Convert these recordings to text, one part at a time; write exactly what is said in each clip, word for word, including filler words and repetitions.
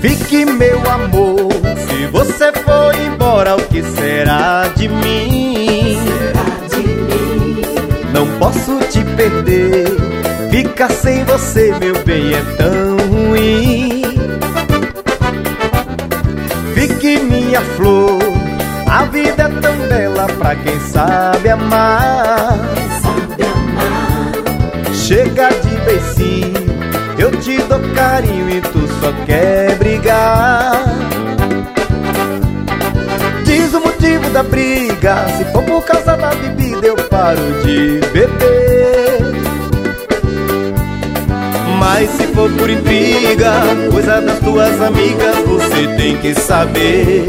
Fique, meu amor, se você for embora, o que será de mim? Será de mim? Não posso te perder, ficar sem você, meu bem, é tão ruim. Fique, minha flor, a vida é tão bela pra quem sabe amar. Sabe amar. Chega de beicinho, eu te dou carinho e tu só quer brigar. Diz o motivo da briga, se for por causa da bebida eu paro de beber. Mas se for por intriga, coisa das tuas amigas, você tem que saber.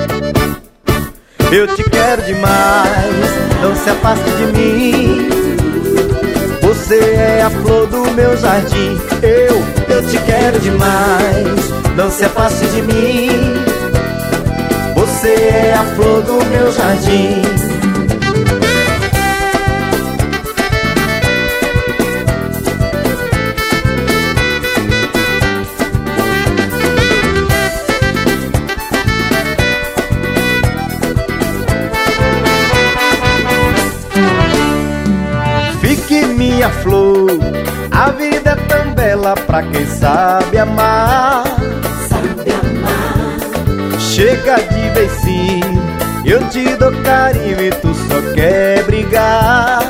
Eu te quero demais, não se afaste de mim. Você é a flor do meu jardim. Eu, eu te quero demais, não se afaste de mim. Você é a flor do meu jardim. Fique, minha flor, a vida é tão bela pra quem sabe amar. Sabe amar. Chega de beicinho, eu te dou carinho e tu só quer brigar.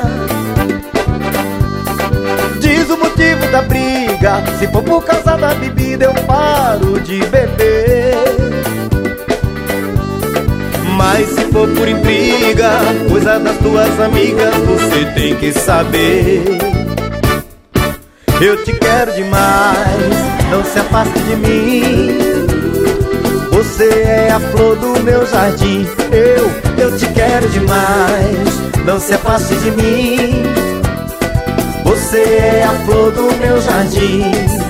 Diz o motivo da briga, se for por causa da bebida eu paro de beber. Mas se for por intriga, coisa das tuas amigas, você tem que saber. Eu te quero demais, não se afaste de mim. Você é a flor do meu jardim. Eu, eu te quero demais, não se afaste de mim. Você é a flor do meu jardim.